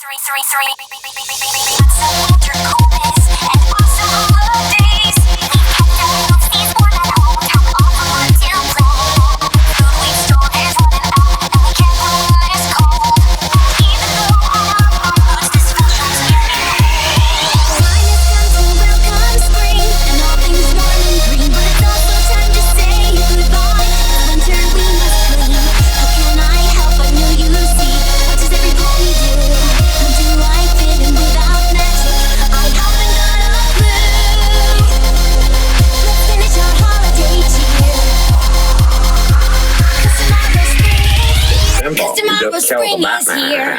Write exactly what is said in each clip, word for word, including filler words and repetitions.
three, three, three. Lots of winter coolness and awesome holidays. We've kept our these warm at home. Top off on what to play. Food we've stored is running out, and we can't go when it's cold. Even though all our most dysfunctions here. Time has come to welcome spring, and all things warm and green. But it's also time to say goodbye. Winter we must clean. How can I help but know you see? What does every pony do? How do I fit in without magic? I haven't got a clue. Let's finish our holiday cheer. 'Cause tomorrow's spring is here. 'Cause tomorrow's spring is here.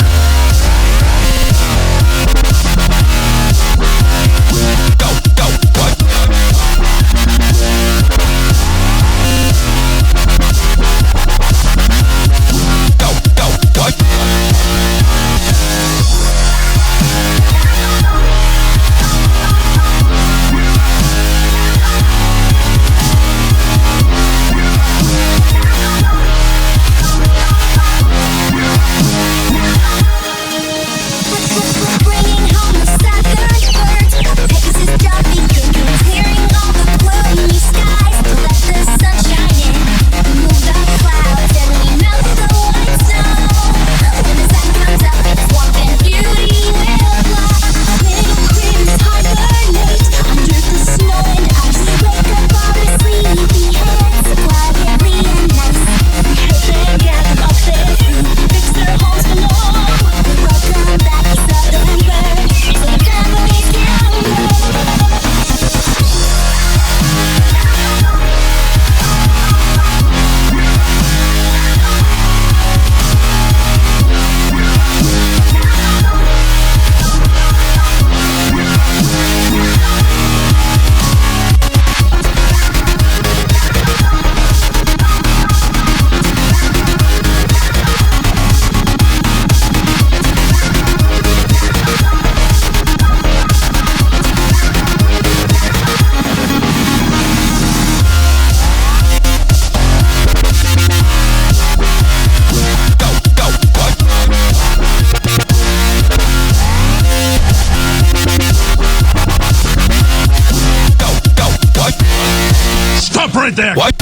Bringing home the southern birds. Pegasus jumping crickets, clearing all the gloomy skies. Let the sun shine in, remove the clouds, and we melt the white snow. When the sun comes up, it's warmth and beauty will fly. Little critters hibernate under the snow and ice. Wake up all the sleepy heads, quietly and nice. Help them gather up their food, fix their homes for long. Welcome back to southern birds, so the families can Stop right there! What?